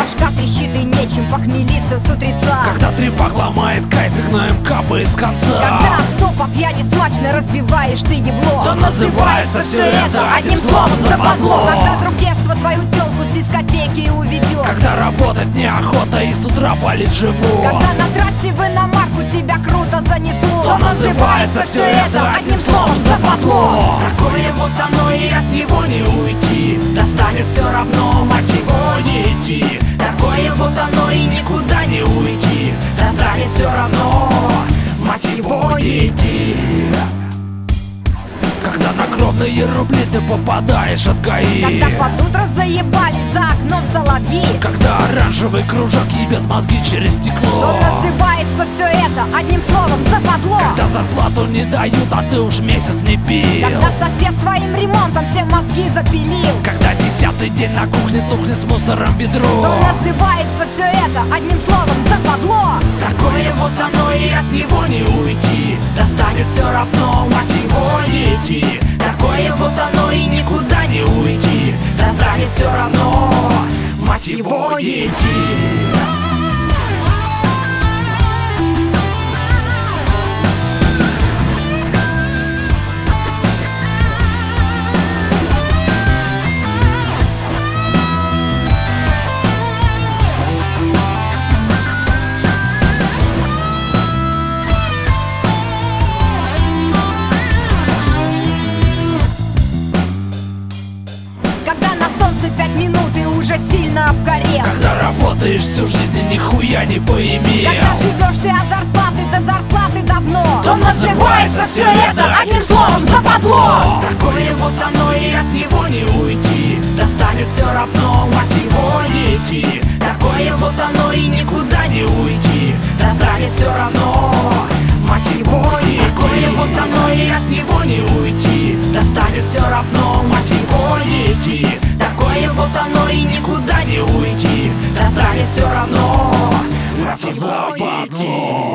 башка трещит и нечем похмелиться с утреца. Когда трепах ломает кайф и гноем капает с конца. Когда стоп по пьяни смачно разбиваешь ты ебло, то называется все это одним словом западло. Когда друг детства твою тёлку с дискотеки уведет, когда работать неохота и с утра болит живот, когда на трассе в иномарку тебя круто занесло, то называется все это одним словом западло. Такое вот оно и от него не уйти. Достанет все равно, мать его, не идти. Такое вот оно и никуда не уйти. Достанет все равно, мать его, не идти. Когда на кровные рубли ты попадаешь от ГАИ, когда под утро заебали за окном соловьи, когда оранжевый кружок ебет мозги через то стекло, называется все это одним словом западло. когда зарплату не дают, а ты уж месяц не пил, Когда сосед своим ремонтом все мозги запилил, когда 10-й день на кухне тухнет с мусором ведро, то называется все это одним словом западло. Такое вот оно и от него не уйти. Достанет все равно, мать его, не идти. Такое вот оно и никуда не уйти. Достанет все равно, мать его, не идти. Когда на солнце 5 минут и уже сильно обгорел, когда работаешь всю жизнь и нихуя не поимел, когда живешь ты от зарплаты до зарплаты давно, то называется все это одним словом западло. Такое вот оно и от него не уйти. Достанет все равно, мать его, не идти. Такое вот оно и никуда не уйти. Достанет все равно, мать его, не идти. Такое вот оно и от него не уйти. Достанет все равно, мать его, не идти. Такое вот оно и никуда не уйти. Достанет все равно, мать его, не идти.